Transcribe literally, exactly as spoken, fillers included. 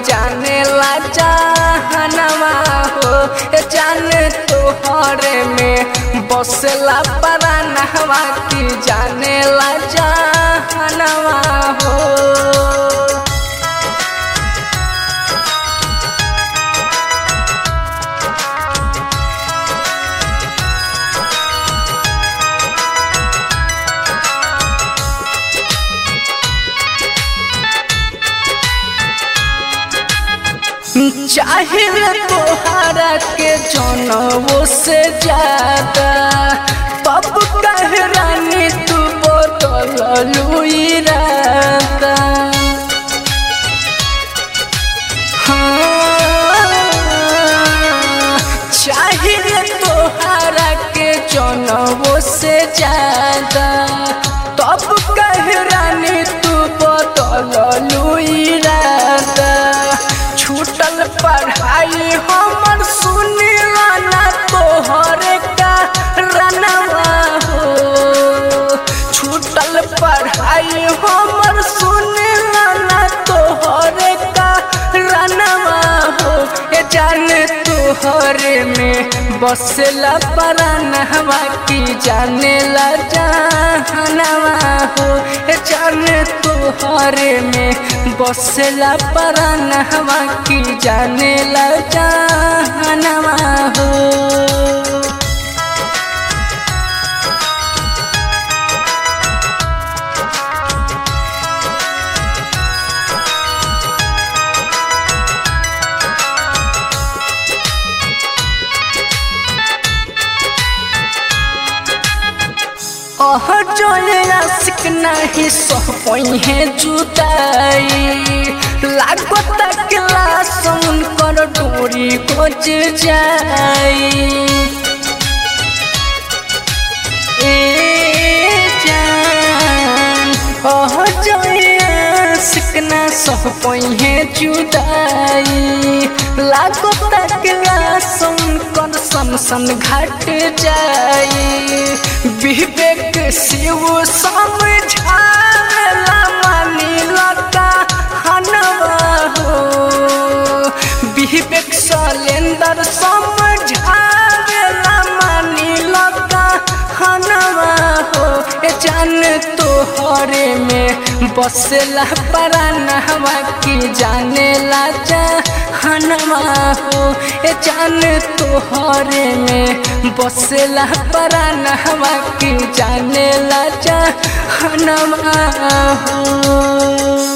जाने ला जहनवा हो जाने तोहरे में बसला परानवा की जाने ला जहनवा हो। चाहिए तोहरा के जनवों से ज्यादा तब कह रानी तू बदललू इरादा। हाँ चाहिए तोहरा के जनवों से ज्यादा तब कह रानी तू बदललू इरादा। छूटल पढ़ाई हमर सुनिला ना तोहरे का रनवा हो। छूटल पढ़ाई हमर सुनिला ना तोहरे का रनवा हो। ए जाने तोहरे में बसला परानवा की जाने ला जहनवा हो। ए जाने तोहरे में बसला परानवा की जाने ला जहनवा हो। ओह जोए आशिक नहीं सह पई है जुदाई लागता क्लास उनकर डोरी खोज जाई। ए जान ओह जोए आशिक ना सह पई है जुदाई लागता क्लास उनकर समसन घट जाई। विवेक शिव समझाला मानी लता हनवा हो। विवेक शैलेंद्र समझाला मानी लता हनवा हो। ए जान तोहरे में बसला परानवा की जाने ला जहनवा हो। ए जान तोहरे में बसला परानवा की जाने ला जहनवा हो।